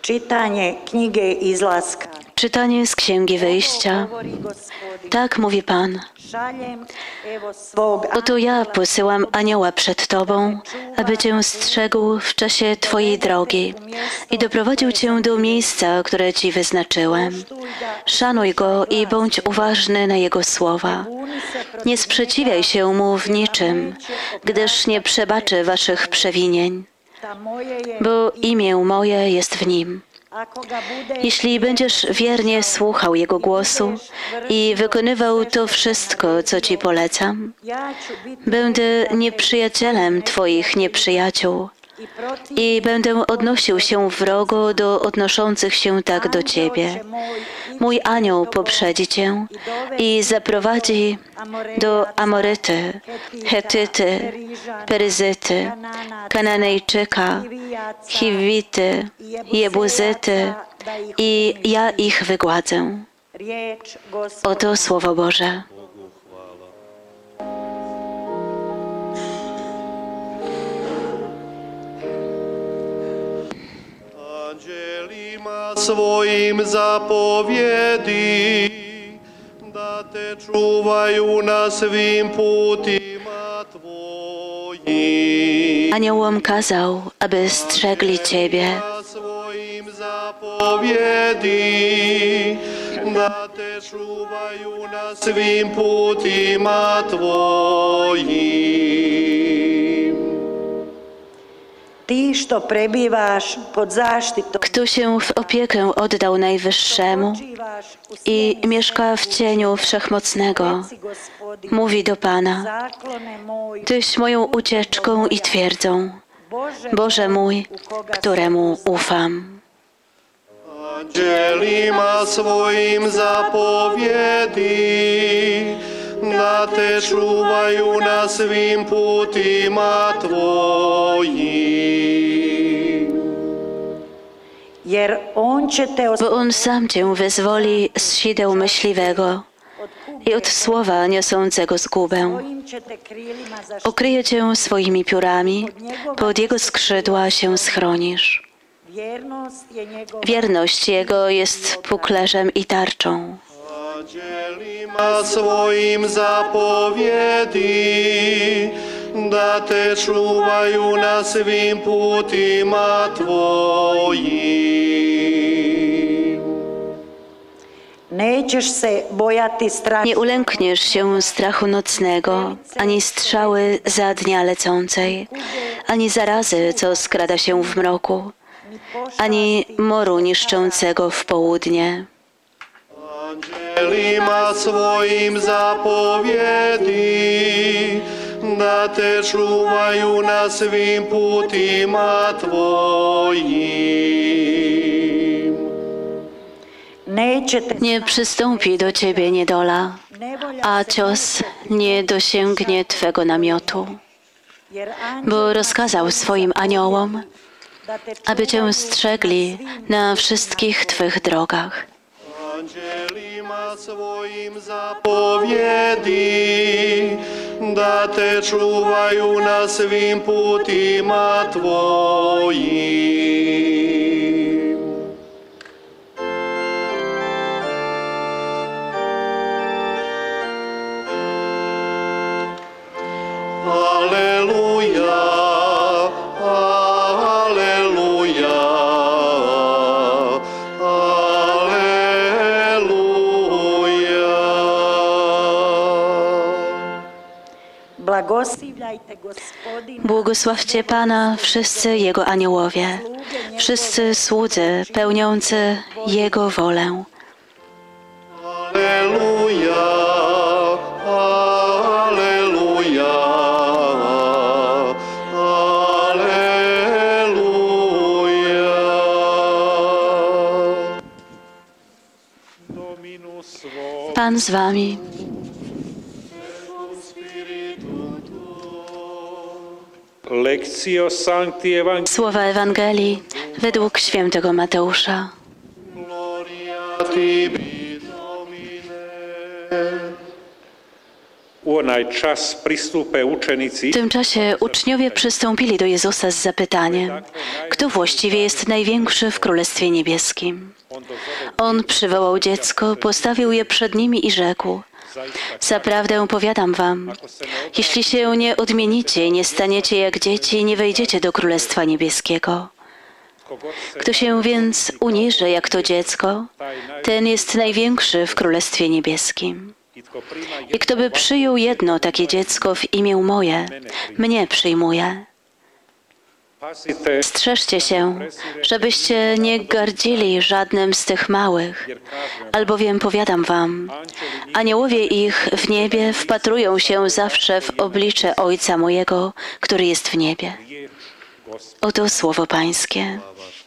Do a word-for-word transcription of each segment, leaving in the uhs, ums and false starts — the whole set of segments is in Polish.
Czytanie Knjige Izlaska. Czytanie z Księgi Wyjścia. Tak mówi Pan. Oto ja posyłam anioła przed Tobą, aby Cię strzegł w czasie Twojej drogi i doprowadził Cię do miejsca, które Ci wyznaczyłem. Szanuj Go i bądź uważny na Jego słowa. Nie sprzeciwiaj się Mu w niczym, gdyż nie przebaczy Waszych przewinień, bo imię moje jest w Nim. Jeśli będziesz wiernie słuchał Jego głosu i wykonywał to wszystko, co Ci polecam, będę nieprzyjacielem Twoich nieprzyjaciół i będę odnosił się wrogo do odnoszących się tak do Ciebie. Mój anioł poprzedzi Cię i zaprowadzi do Amoryty, Hetyty, Peryzyty, Kananejczyka, Chiwity, Jebuzyty i ja ich wygładzę. Oto Słowo Boże. Anđelima svojim zapovjedi, da te čuvaju na svim putima tvojim. Aniołom kazał, aby strzegli Ciebie. Svojim zapovjedi, da te čuvaju na svim putima tvojim. Ty, što prebivaš pod zaštitom, Kto się w opiekę oddał Najwyższemu i mieszka w cieniu Wszechmocnego, mówi do Pana: zaklone moj, Tyś moją ucieczką i twierdzą, Boże mój, któremu ufam. Anđelima svojim zapovjedi, da te čuvaju na svim putima tvojim. jer on će te Bo On sam Cię wyzwoli z sideł myśliwego i od słowa niosącego zgubę. osvojim će te krilima zaštititi. Okryje Cię swoimi piórami, pod Jego skrzydła się schronisz. Vjernost je njegova Wierność Jego jest puklerzem i tarczą. Anđelima svojim zapovjedi, da te čuvaju na svim putima tvojim. Nećeš se bojati straha, Nie ulękniesz się strachu nocnego, ani strzały za dnia lecącej, ani zarazy, co skrada się w mroku, ani moru niszczącego w południe. Anđelima svojim zapovjedi, da te čuvaju na svim putima tvojim. neće te Nie przystąpi do Ciebie niedola, nevolja a se cios nie dosięgnie Twego namiotu, jer bo rozkazał swoim aniołom, da te aby Cię čuvaju strzegli na wszystkich Twych drogach. Anđelima svojim zapovjedi, da te čuvaju na svim putima tvojim. Aleluja, aleluja, Blagosivljajte Gospodina, Błogosławcie Pana wszyscy Jego aniołowie, wszyscy słudzy pełniący Jego wolę. aleluja, aleluja, aleluja. Dominus vo Pan z Wami. Lectio Sancti Evangelii Słowa Ewangelii według świętego Mateusza. gloria tibi, Domine. U onaj czas pristúpe učeníci, W tym czasie uczniowie przystąpili do Jezusa z zapytaniem, kto właściwie jest największy w Królestwie Niebieskim. on to zove On przywołał dziecko, postawił je przed nimi i rzekł, zaprawdę powiadam wam, jeśli się nie odmienicie i nie staniecie jak dzieci, nie wejdziecie do Królestwa Niebieskiego. Kto się więc uniży jak to dziecko, ten jest największy w Królestwie Niebieskim. I kto by przyjął jedno takie dziecko w imię moje, mnie przyjmuje. Pazite, Strzeżcie się, żebyście nie gardzili żadnym z tych małych, albowiem powiadam wam, aniołowie ich w niebie wpatrują się zawsze w oblicze Ojca mojego, który jest w niebie. riječ Gospod. Oto słowo Pańskie.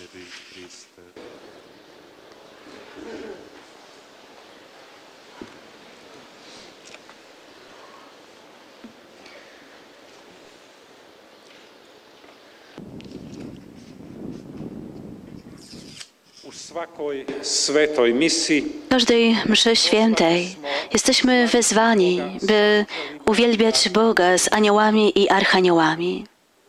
U svakoj svetoj misi W każdej mszy świętej jesteśmy wezwani, by uwielbiać Boga z aniołami i archaniołami.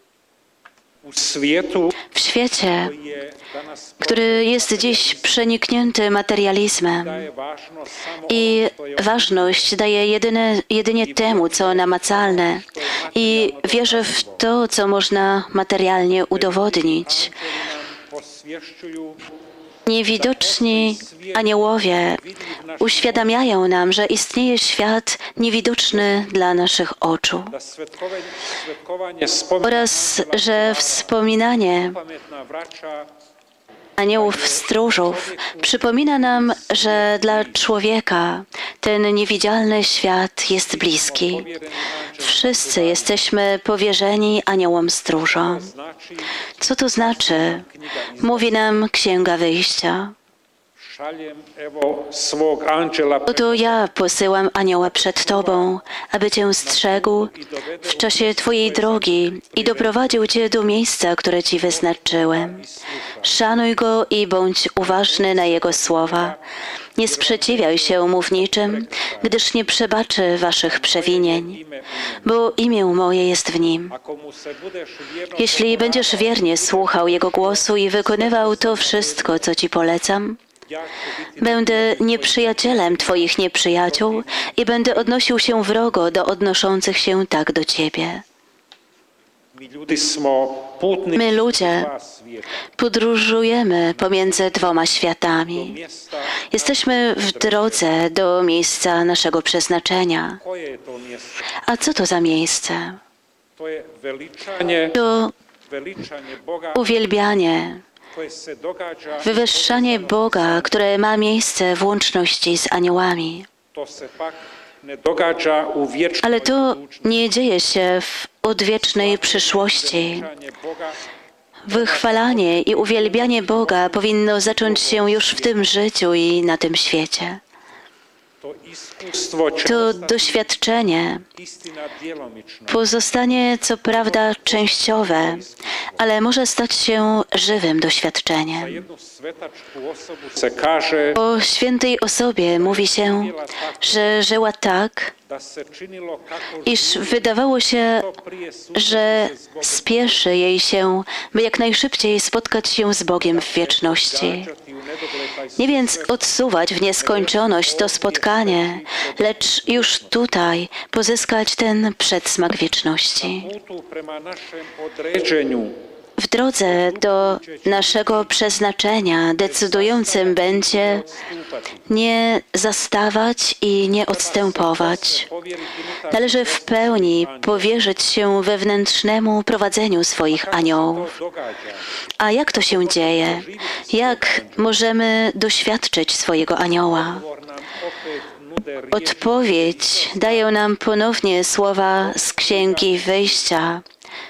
u svijetu W świecie, koji je danas który jest dziś przeniknięty materializmem daje važnost samo i ono što je ważność daje jedyne, jedynie temu, co namacalne i wierzy w to, co można materialnie udowodnić. nam posvješćuju Niewidoczni aniołowie uświadamiają nam, że istnieje świat niewidoczny dla naszych oczu da svetkovanje, svetkovanje spominja oraz że wspominanie pametna vraća aniołów stróżów przypomina nam, że dla człowieka ten niewidzialny świat jest bliski. povjereni anđel. Wszyscy jesteśmy powierzeni aniołom stróżom. Znači, Co to znaczy? Mówi nam Księga Wyjścia. šaljem evo svog anđela Oto ja posyłam anioła przed Tobą, aby Cię strzegł w czasie Twojej drogi i doprowadził Cię do miejsca, które Ci wyznaczyłem. Szanuj Go i bądź uważny na Jego słowa. Nie sprzeciwiaj się mu w niczym, gdyż nie przebaczy Waszych przewinień, bo imię moje jest w Nim. Ako mu se budeš vjerno Jeśli będziesz wiernie słuchał Jego głosu i wykonywał to wszystko, co Ci polecam, ja ću biti będę nieprzyjacielem Twoich nieprzyjaciół i będę odnosił się wrogo do odnoszących się tak do Ciebie. mi ljudi smo putnici My ludzie dva svijeta. podróżujemy pomiędzy dwoma światami. Mjesta Jesteśmy w drodze do miejsca naszego przeznaczenia. koje je to mjesto? A co to za miejsce? To je veličanje, To veličanje Boga uwielbianie, koje se događa, wywyższanie Boga, które ma miejsce w łączności z aniołami. to se pak ne događa u vječnoj Ale to budućnosti. nie dzieje się w odwiecznej przyszłości. Veličanje Boga Wychwalanie i uwielbianie Boga powinno zacząć się już w tym życiu i na tym świecie. to iskustvo će To ostati doświadczenie istina djelomično. pozostanie co prawda częściowe, ale może stać się żywym Za doświadczeniem. jednu svetačku osobu se kaže O świętej osobie mówi się, że żyła tak, da se činilo kako iż wydawało się, što prije susreti że se s Bogom, spieszy jej się, by jak najszybciej spotkać się z Bogiem w wieczności. gađati u nedogled taj Nie więc odsuwać w nieskończoność to spotkanie, lecz już tutaj pozyskać ten przedsmak wieczności. putu prema našem određenju W drodze do naszego przeznaczenia decydującym będzie stupati. nie zastawać i nie odstępować. Należy w pełni powierzyć się wewnętrznemu prowadzeniu swoich aniołów. Događa. A jak to się dzieje? Jak możemy doświadczyć swojego anioła? Odgovor nam opet nude riječi. Odpowiedź dają nam ponownie słowa z Księgi Wyjścia.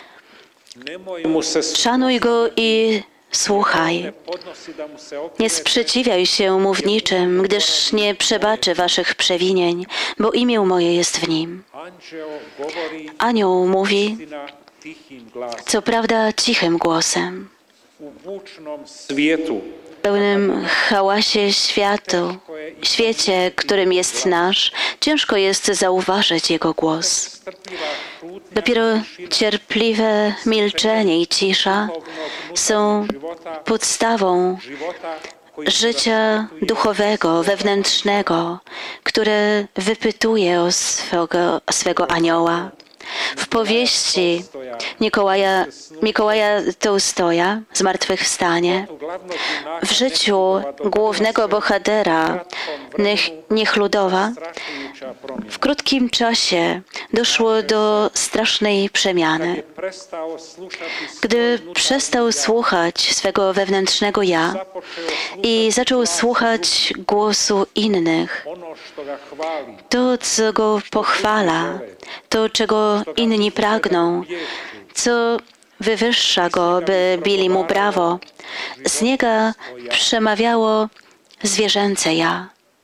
Nemoj mu se Szanuj go i słuchaj. ne podnosi da mu se Nie okreće. sprzeciwiaj się mu w niczym, gdyż nie przebaczy waszych przewinień, bo imię moje jest w nim. Anđeo govori Anioł mówi, istina tihim glasom. co prawda cichym głosem. U bučnom svijetu pełnym hałasie światu, świecie, którym jest nasz, ciężko jest zauważyć Jego głos. Dopiero cierpliwe milczenie i cisza są podstawą życia duchowego, wewnętrznego, które wypytuje o swego, swego anioła. W powieści Mikołaja, Mikołaja Tołstoja Zmartwychwstanie w życiu głównego bohatera Nech, Niechludowa w krótkim czasie doszło do strasznej przemiany. Gdy przestał słuchać swego wewnętrznego ja i zaczął słuchać głosu innych, to, co go pochwala, to, czego inni pragną, co wywyższa go, by bili mu brawo, z niego przemawiało zwierzęce ja.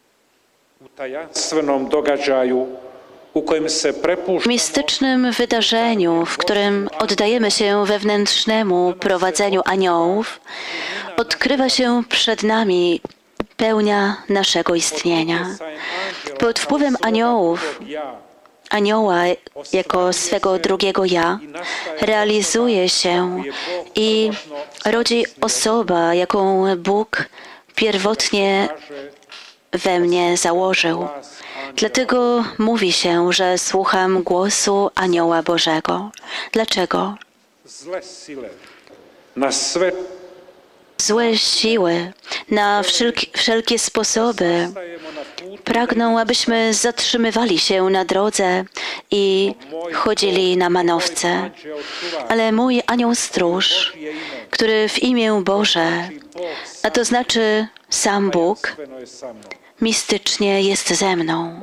W mistycznym wydarzeniu, w którym oddajemy się wewnętrznemu prowadzeniu aniołów, odkrywa się przed nami pełnia naszego istnienia. Pod wpływem aniołów, anioła jako swego drugiego ja, realizuje się i rodzi osoba, jaką Bóg pierwotnie we mnie założył. Dlatego mówi się, że słucham głosu anioła Bożego. Dlaczego? Złe siły na wszelki, wszelkie sposoby pragną, abyśmy zatrzymywali się na drodze i chodzili na manowce. Ale mój anioł stróż, który w imię Boże, a to znaczy sam Bóg, mistycznie jest ze mną.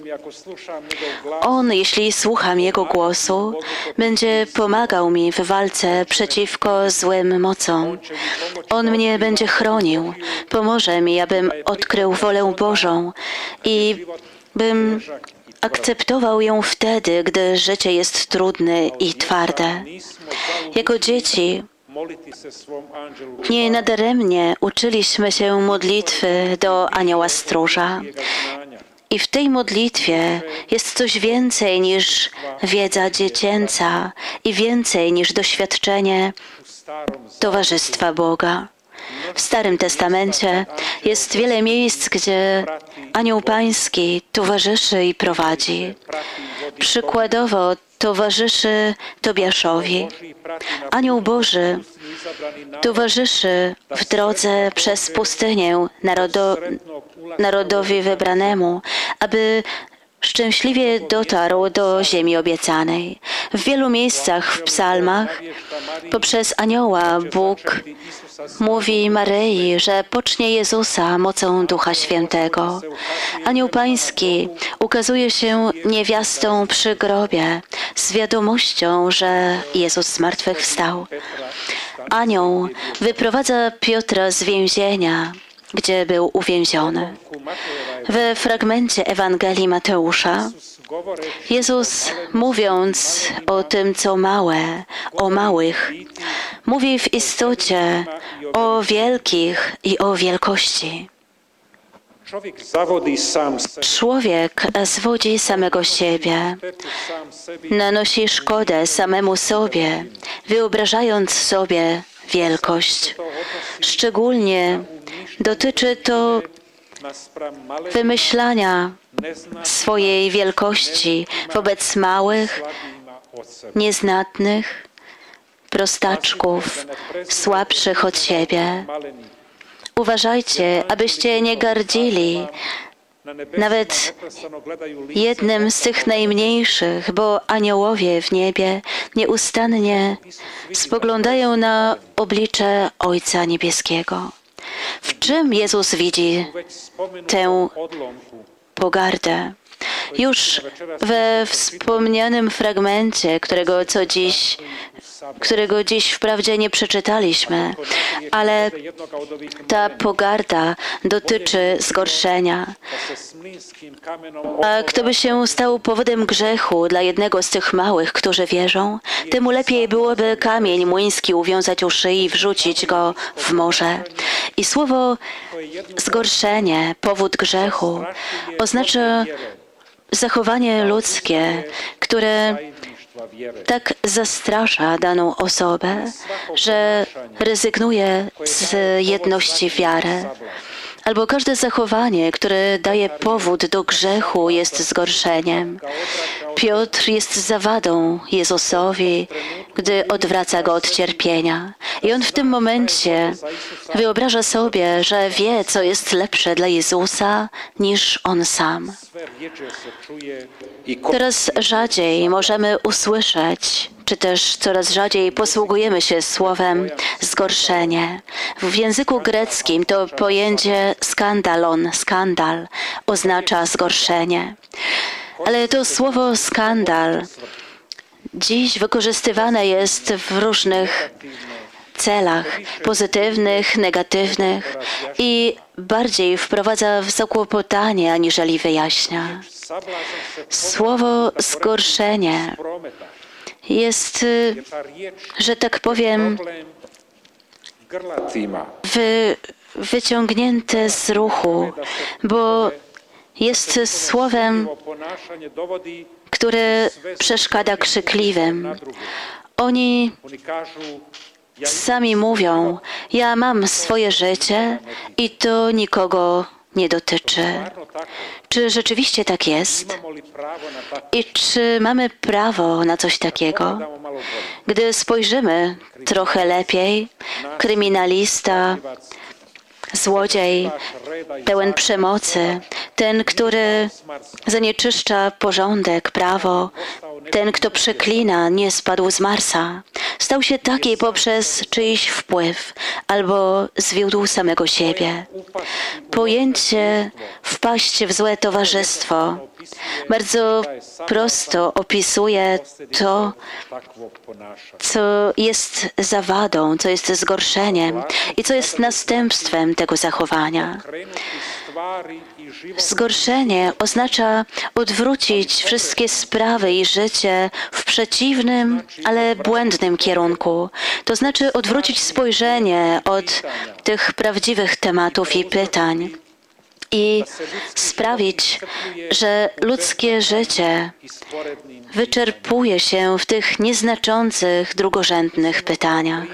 On, jeśli słucham Jego głosu, będzie pomagał mi w walce przeciwko złym mocom. On mnie będzie chronił, pomoże mi, abym odkrył wolę Bożą i bym akceptował ją wtedy, gdy życie jest trudne i twarde. Jako dzieci nie nadaremnie uczyliśmy się modlitwy do anioła stróża. I w tej modlitwie jest coś więcej niż wiedza dziecięca i więcej niż doświadczenie towarzystwa Boga. W Starym Testamencie jest wiele miejsc, gdzie anioł pański towarzyszy i prowadzi. Przykładowo towarzyszy Tobiaszowi. Anioł Boży towarzyszy w drodze przez pustynię narodo, narodowi wybranemu, aby szczęśliwie dotarł do ziemi obiecanej. W wielu miejscach w psalmach poprzez anioła Bóg mówi Maryi, że pocznie Jezusa mocą Ducha Świętego. Anioł Pański ukazuje się niewiastom przy grobie z wiadomością, że Jezus zmartwychwstał. Anioł wyprowadza Piotra z więzienia, gdzie był uwięziony. We fragmencie Ewangelii Mateusza Jezus, mówiąc o tym, co małe, o małych, mówi w istocie o wielkich i o wielkości. Człowiek zwodzi samego siebie, nanosi szkodę samemu sobie, wyobrażając sobie wielkość. Szczególnie dotyczy to wymyślania swojej wielkości wobec małych, nieznatnych, prostaczków, słabszych od siebie. Uważajcie, abyście nie gardzili nawet jednym z tych najmniejszych, bo aniołowie w niebie nieustannie spoglądają na oblicze Ojca Niebieskiego. W czym Jezus widzi tę pogardę? Już we wspomnianym fragmencie, którego co dziś, którego dziś wprawdzie nie przeczytaliśmy, ale ta pogarda dotyczy zgorszenia. A kto by się stał powodem grzechu dla jednego z tych małych, którzy wierzą, temu lepiej byłoby kamień młyński uwiązać u szyi i wrzucić go w morze. I słowo To je jedno zgorszenie, powód grzechu, strašuje oznacza vjere, zachowanie ludzkie, które zajedništva vjere. tak zastrasza daną osobę, że rezygnuje z jedności wiary. Albo każde zachowanie, które daje powód do grzechu, jest zgorszeniem. Piotr jest zawadą Jezusowi, gdy odwraca go od cierpienia. I on w tym momencie wyobraża sobie, że wie, co jest lepsze dla Jezusa niż on sam. Sve rjeđe se čuje i ko Teraz rzadziej możemy usłyszeć, czy też coraz rzadziej posługujemy się słowem zgorszenie. W języku greckim to pojęcie skandalon, skandal, oznacza zgorszenie. Ale to słowo skandal dziś wykorzystywane jest w różnych celach, pozytywnych, negatywnych i bardziej wprowadza w zakłopotanie, aniżeli wyjaśnia. sablažan se Słowo zgorszenie prometa. jest, y, Je ta riječ że tak powiem, problem grlatima. wy, wyciągnięte z ruchu, bo jest słowem, Ovo ponašanje dovodi które przeszkadza krzykliwym. Oni Oni kažu, ja sami mówią, ja mam swoje życie i to nikogo nie dotyczy. stvarno tako. Czy rzeczywiście tak jest? Imamo li pravo na tako? I czy mamy prawo na coś takiego? Pogledamo malo bolje. Gdy spojrzymy trochę lepiej, kryminalista, złodziej, pełen przemocy, ten, który zanieczyszcza porządek, prawo, ten, kto przeklina, nie spadł z Marsa. Stał się taki poprzez czyjś wpływ albo zwiódł samego siebie. Pojęcie wpaść w złe towarzystwo bardzo prosto opisuje to, Takvo ponašanje. co jest zawadą, co jest zgorszeniem i co jest następstwem tego zachowania. Krenuti stvari i život Zgorszenie oznacza odwrócić wszystkie sprawy i życie w przeciwnym, ale błędnym kierunku. To znaczy odwrócić spojrzenie od tych prawdziwych tematów i pytań i sprawić, że ludzkie życie i sporednim wyczerpuje się w tych nieznaczących, drugorzędnych pytaniach.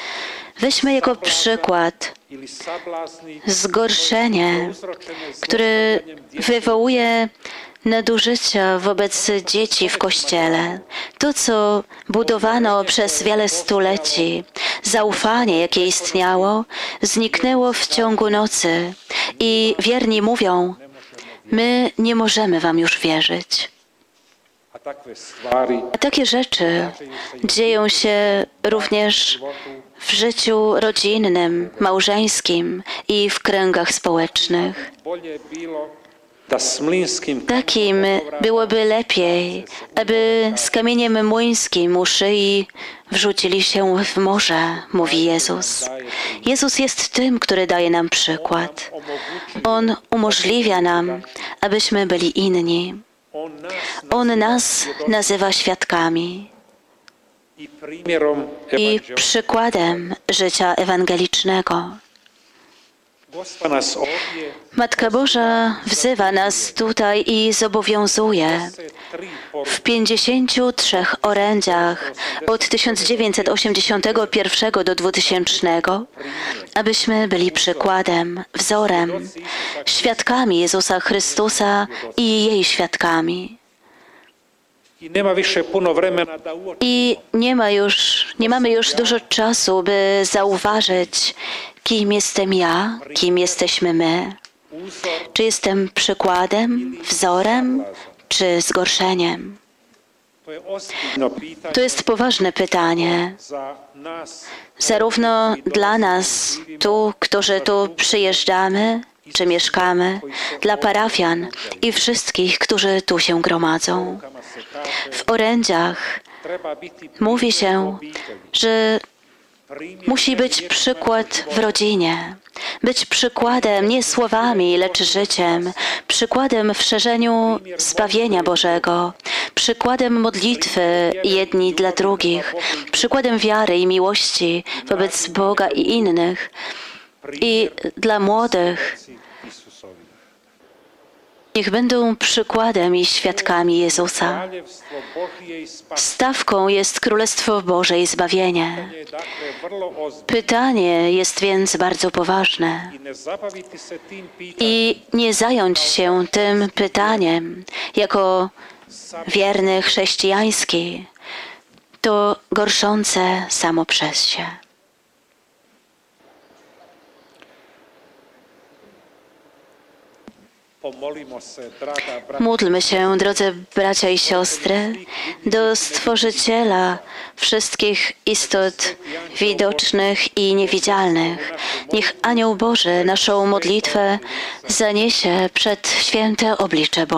Weźmy jako przykład ili sablazni zgorszenie, uzročene które zlostavljanjem djece wywołuje nadużycia wobec dzieci w Kościele. To, co budowano przez wiele stuleci, zaufanie, jakie istniało, zniknęło w ciągu nocy i wierni mówią, my nie możemy wam już wierzyć. a takve stvari A takie rzeczy dzieją się również w życiu rodzinnym, małżeńskim i w kręgach społecznych. bolje bilo da s mlinskim Takim byłoby lepiej, aby z kamieniem młyńskim u szyi wrzucili się w morze, mówi Jezus. Jezus jest tym, który daje nam przykład. On umożliwia nam, abyśmy byli inni. on nas On nas nazywa świadkami i primjerom i evanđelja. przykładem życia ewangelicznego. Gospa nas ovdje Matka Boża wzywa nas tutaj i zobowiązuje se tri w poruke pięćdziesięciu trzech orędziach od tysiąc dziewięćset osiemdziesiątego pierwszego do dwutysięcznego, abyśmy byli przykładem, wzorem, świadkami Jezusa Chrystusa i jej świadkami. i nema više puno vremena da uočimo I nie ma już, nie mamy już dużo czasu, by zauważyć, kim jestem ja, kim jesteśmy my. uzor. Czy jestem przykładem, wzorem, czy zgorszeniem? To je ozbiljno pitanje To jest poważne pytanie, za nas zarówno dla nas, tu, którzy tu przyjeżdżamy, czy mieszkamy, dla parafian i wszystkich, którzy tu się gromadzą. kama se kaže W orędziach treba biti mówi primjer u się, obitelji. że Primjer musi być vječnog przykład w života. rodzinie. Być przykładem nie słowami, lecz życiem. Przykładem w szerzeniu zbawienia Bożego. Przykładem modlitwy jedni dla drugich. Przykładem wiary i miłości wobec Boga i innych. i dla młodych Isusovi. niech będą przykładem i świadkami Jezusa. Kraljevstvo Božije i spas Stawką jest Królestwo Boże i zbawienie. je dakle vrlo ozbiljno Pytanie jest więc bardzo poważne. i ne zabaviti se tim pitanjem I nie zająć się tym pytaniem jako wierny chrześcijański, to gorszące samo przez się. pomolimo se, draga braća, Módlmy się, drodzy bracia i siostry, do Stworzyciela wszystkich istot widocznych i niewidzialnych. Niech Anioł Boży naszą modlitwę zaniesie przed święte oblicze Boże.